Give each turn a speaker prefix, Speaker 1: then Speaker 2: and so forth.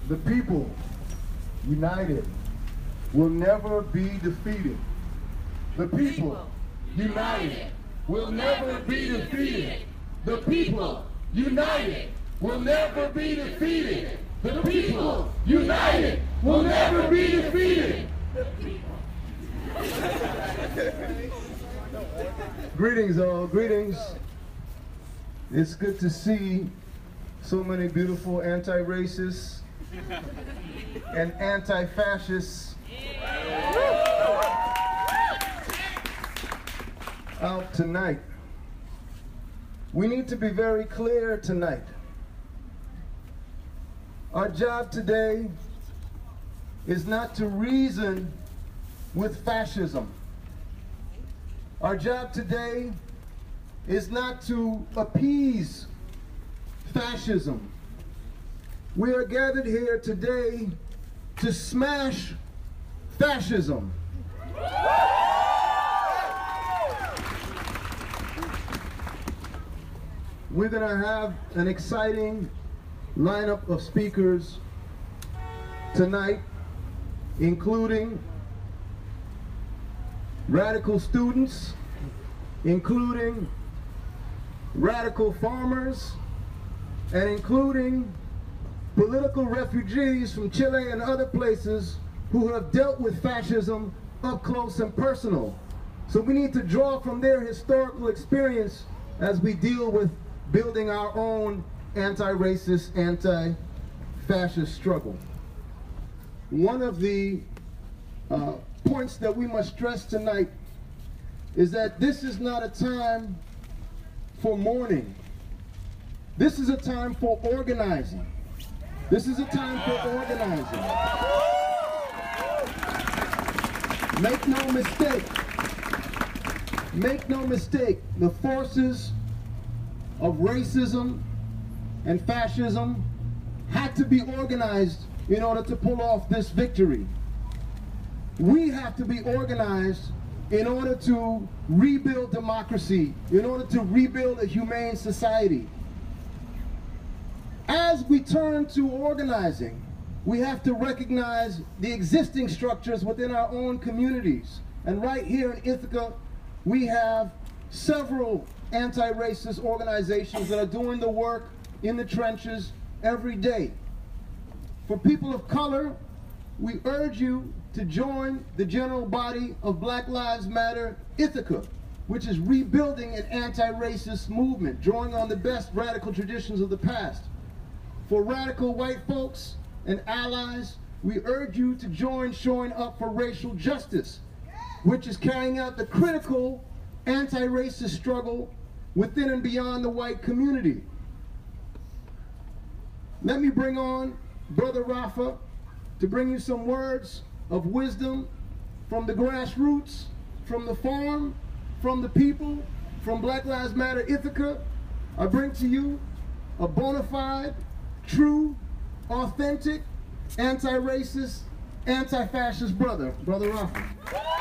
Speaker 1: The people, united, will never be defeated. The people, united, will never be defeated. The people, united, will never be defeated. The people, united, will never be defeated. Greetings, all. Greetings. It's good to see so many beautiful anti-racists and anti-fascists out tonight. We need to be very clear tonight. Our job today is not to reason with fascism. Our job today is not to appease fascism. We are gathered here today to smash fascism. We're going to have an exciting lineup of speakers tonight, including radical students, including radical farmers, and including political refugees from Chile and other places who have dealt with fascism up close and personal. So we need to draw from their historical experience as we deal with building our own anti-racist, anti-fascist struggle. One of the points that we must stress tonight is that this is not a time for mourning. This is a time for organizing. This is a time for organizing. Make no mistake. Make no mistake. The forces of racism and fascism had to be organized in order to pull off this victory. We have to be organized in order to rebuild democracy, in order to rebuild a humane society. As we turn to organizing, we have to recognize the existing structures within our own communities. And right here in Ithaca, we have several anti-racist organizations that are doing the work in the trenches every day. For people of color, we urge you to join the general body of Black Lives Matter Ithaca, which is rebuilding an anti-racist movement, drawing on the best radical traditions of the past. For radical white folks and allies, we urge you to join Showing Up for Racial Justice, which is carrying out the critical anti-racist struggle within and beyond the white community. Let me bring on Brother Rafa to bring you some words of wisdom from the grassroots, from the farm, from the people, from Black Lives Matter Ithaca. I bring to you a bona fide, true, authentic, anti-racist, anti-fascist brother, Brother Rafa.